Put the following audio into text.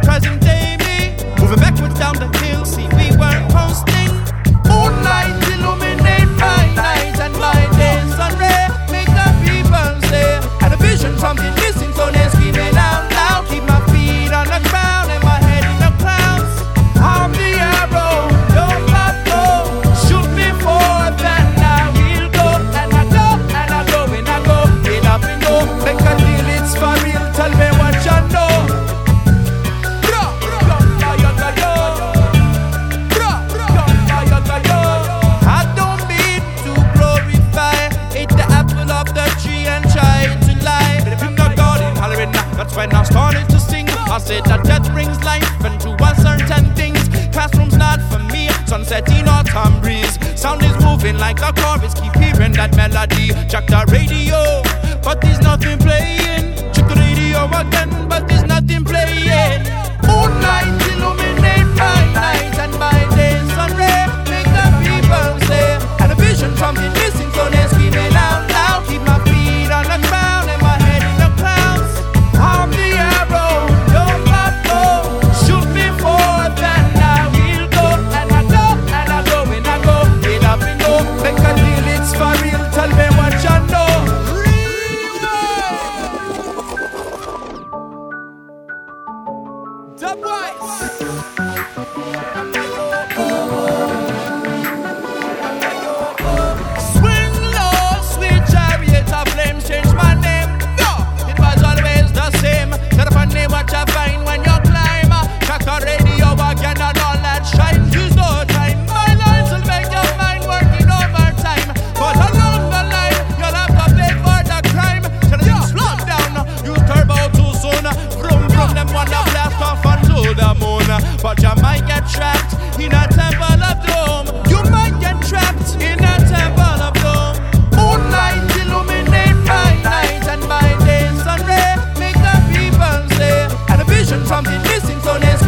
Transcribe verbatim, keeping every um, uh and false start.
present day me, moving backwards down the hill. See, we weren't coasting. Moonlight illuminate my night and my days. Sun ray make the people say, and a vision from the missing, so they screaming out loud. Keep my feet on the ground and my head in the clouds. I'm the arrow, don't let go. Shoot me forth and I will go. And I go, and I go, and I go. Get up and go, make a deal, it's for real. Tell me what you know. Bro, bro, yo, yo, yo. Bro, bro, yo, yo, yo. I don't mean to glorify, eat the apple of the tree and try to lie. I'm not God in hollering, that's when I started to sing. I said that death brings life and to uncertain things. Classroom's not for me, sunset in autumn breeze. Sound is moving like a chorus, keep hearing that melody. Check the radio, but there's nothing playing. Check the radio again, but there's nothing playing. Moonlight illuminate my night and my days. Sun ray make the people say, and a vision from the missing, so they're screaming out loud. Keep my feet on the ground and my head in the clouds. I'm the arrow, don't let go. Shoot me forth and I will go. And I go, and I go, and I go. Get up and go, make a deal, it's for real. Tell me what you know. Dubwise. Swing low, sweet chariot of flames, change my name. No, it was always the same. Tell the funny what you find when you climb. Check the radio again and all that shine. Use no time. My lines will make your mind working overtime. But along the line, you'll have to pay for the crime. Till you slow down, use turbo too soon. Vroom vroom, them wanna blast off onto the moon. But you might get trapped in a temple of doom. You might get trapped in a temple of doom. Moonlight illuminate my night and my days. Sun ray make the people say, and a vision from the missing, so they